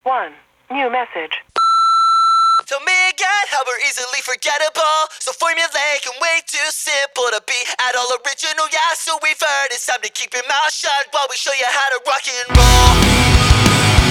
1. New message. Tell me again how we're easily forgettable. So formulaic and way too simple to be at all original. Yeah, so we've heard it's time to keep your mouth shut while we show you how to rock and roll.